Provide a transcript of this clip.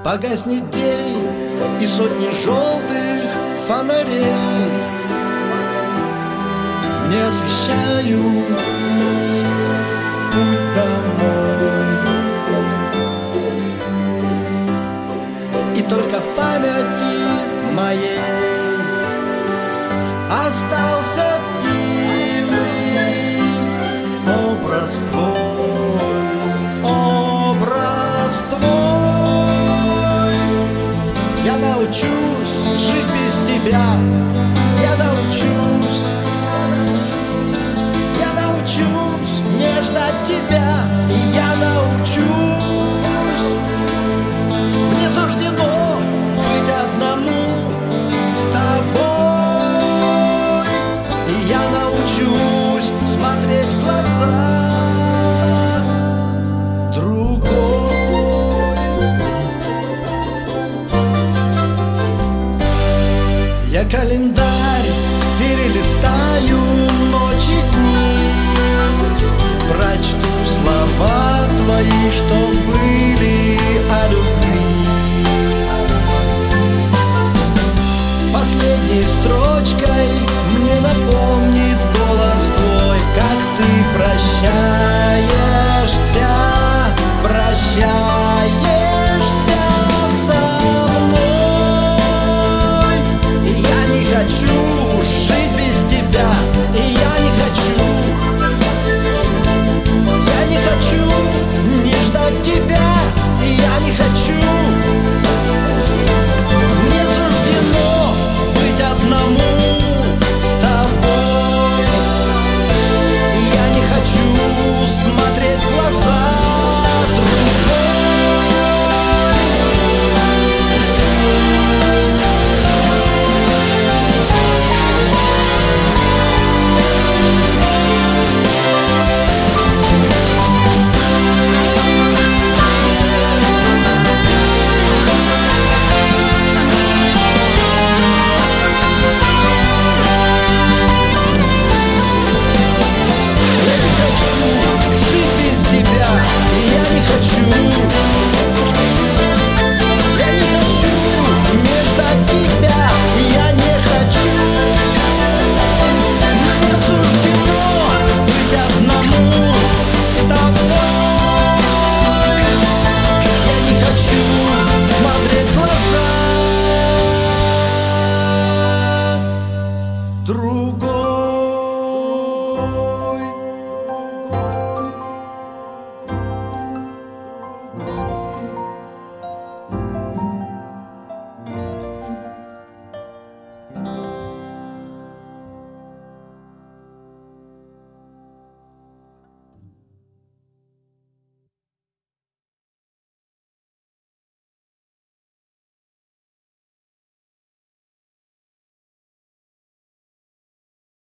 Погаснет день, и сотни желтых фонарей мне освещают путь домой. И только в памяти моей остался дивный образ твой, образ твой. Я научусь жить без тебя, я научусь не ждать тебя, и я научусь. Мне суждено быть одному с тобой, и я научусь смотреть в глаза другой. Я календарь перелистаю ночи и дни, прочту слова твои, чтобы